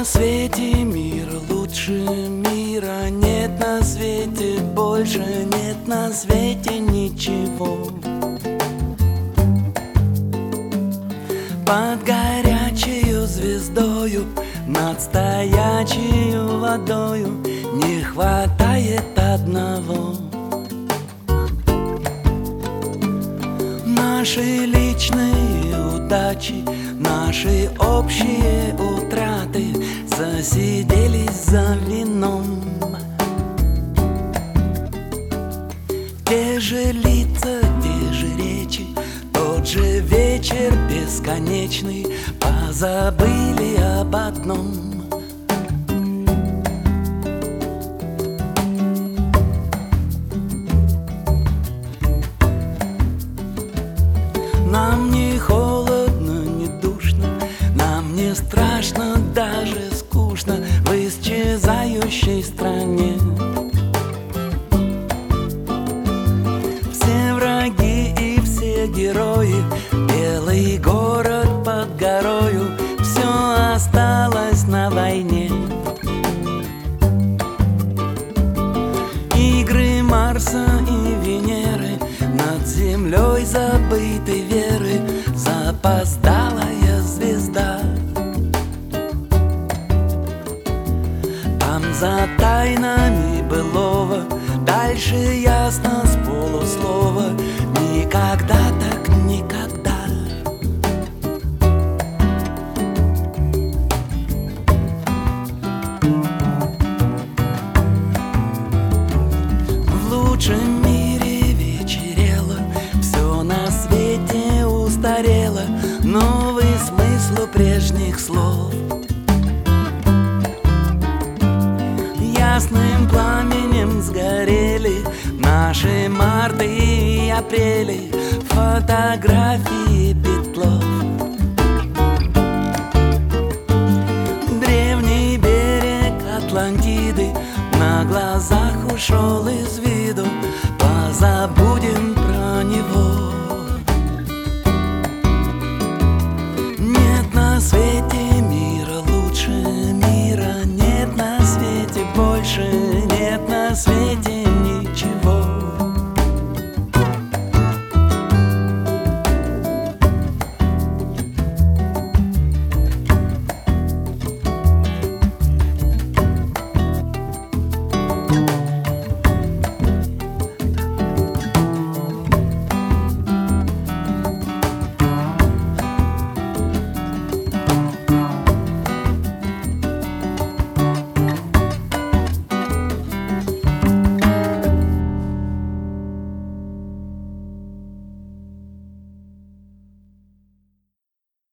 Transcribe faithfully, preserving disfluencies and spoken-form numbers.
на свете мир лучше мира, нет на свете больше, нет на свете ничего. Под горячею звездою, над стоячею водою не хватает одного. Наши личные удачи, наши общие утраты засиделись за вином. Те же лица, те же речи, тот же вечер бесконечный, позабыли об одном. Нам не холодно, не душно, нам не страшно, даже скучно в исчезающей стране. Все враги и все герои, белый город под горою, все осталось на войне. Игры Марса и Венеры, над землей забытой веры, запоздалая звезда. Там за тайнами былого, дальше ясно с полуслова, никогда так никогда. В лучшем мире вечерело, все на свете устарело, новый смысл прежних слов. Ясным пламенем сгорели наши марты и апрели, фотографии Петлов. Древний берег Атлантиды на глазах ушел из